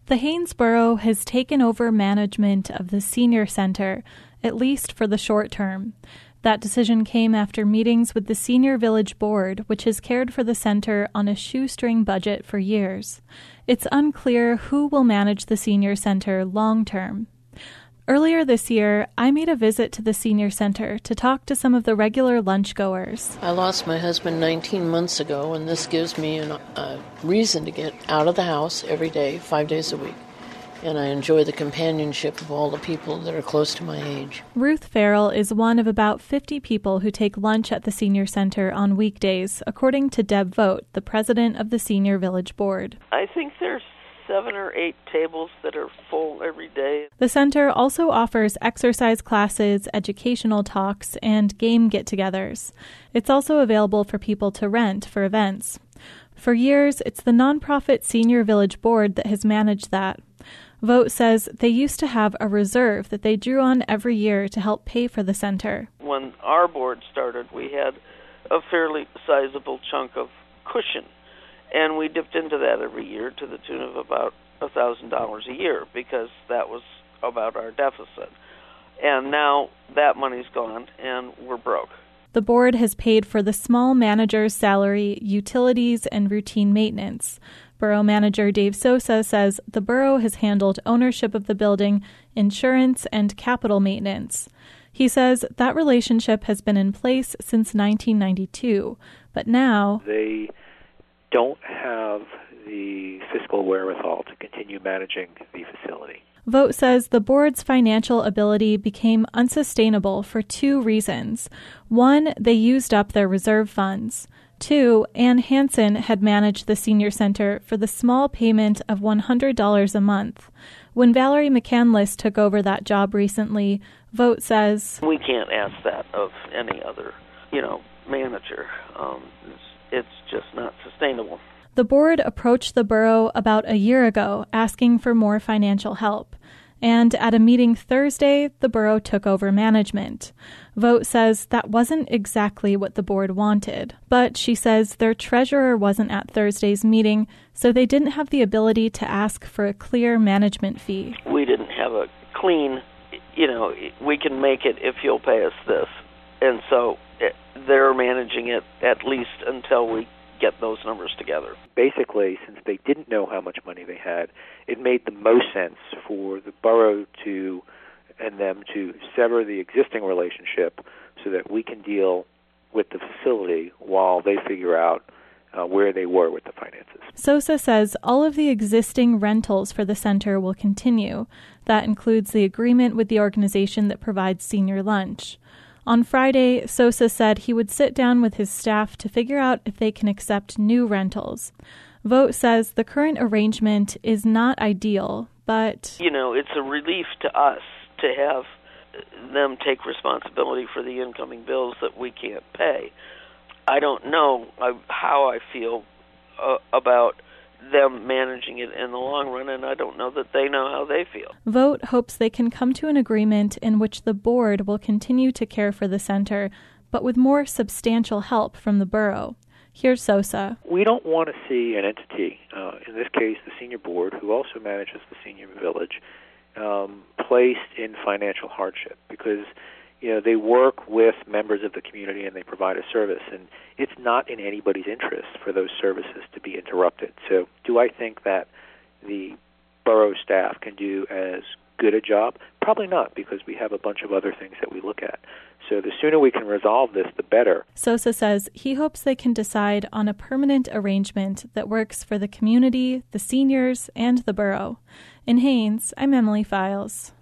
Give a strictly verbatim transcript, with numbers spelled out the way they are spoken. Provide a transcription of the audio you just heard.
The Haines Borough has taken over management of the senior center, at least for the short term. That decision came after meetings with the Senior Village Board, which has cared for the center on a shoestring budget for years. It's unclear who will manage the senior center long term. Earlier this year, I made a visit to the senior center to talk to some of the regular lunchgoers. I lost my husband nineteen months ago, and this gives me a uh, reason to get out of the house every day, five days a week. And I enjoy the companionship of all the people that are close to my age. Ruth Farrell is one of about fifty people who take lunch at the senior center on weekdays, according to Deb Vogt, the president of the Senior Village Board. I think there's seven or eight tables that are full every day. The center also offers exercise classes, educational talks, and game get-togethers. It's also available for people to rent for events. For years, it's the nonprofit Senior Village Board that has managed that. Vogt says they used to have a reserve that they drew on every year to help pay for the center. When our board started, we had a fairly sizable chunk of cushion, and we dipped into that every year to the tune of about one thousand dollars a year because that was about our deficit. And now that money's gone, and we're broke. The board has paid for the small manager's salary, utilities, and routine maintenance. Borough manager Dave Sosa says the borough has handled ownership of the building, insurance, and capital maintenance. He says that relationship has been in place since nineteen ninety-two, but now they don't have the fiscal wherewithal to continue managing the facility. Vogt says the board's financial ability became unsustainable for two reasons. One, they used up their reserve funds. Two, Ann Hansen had managed the senior center for the small payment of one hundred dollars a month. When Valerie McCandless took over that job recently, Vogt says, we can't ask that of any other, you know, manager. Um, it's, it's just not sustainable. The board approached the borough about a year ago asking for more financial help. And at a meeting Thursday, the borough took over management. Vogt says that wasn't exactly what the board wanted, but she says their treasurer wasn't at Thursday's meeting, so they didn't have the ability to ask for a clear management fee. We didn't have a clean, you know, we can make it if you'll pay us this. And so it, they're managing it at least until we get those numbers together. Basically, since they didn't know how much money they had, it made the most sense for the borough to and them to sever the existing relationship so that we can deal with the facility while they figure out uh, where they were with the finances. Sosa says all of the existing rentals for the center will continue. That includes the agreement with the organization that provides senior lunch. On Friday, Sosa said he would sit down with his staff to figure out if they can accept new rentals. Vogt says the current arrangement is not ideal, but... You know, it's a relief to us to have them take responsibility for the incoming bills that we can't pay. I don't know how I feel uh, about them managing it in the long run, and I don't know that they know how they feel. Vogt hopes they can come to an agreement in which the board will continue to care for the center, but with more substantial help from the borough. Here's Sosa. We don't want to see an entity, uh, in this case the senior board, who also manages the senior village, um, placed in financial hardship because you know, they work with members of the community and they provide a service, and it's not in anybody's interest for those services to be interrupted. So do I think that the borough staff can do as good a job? Probably not, because we have a bunch of other things that we look at. So the sooner we can resolve this, the better. Sosa says he hopes they can decide on a permanent arrangement that works for the community, the seniors, and the borough. In Haines, I'm Emily Files.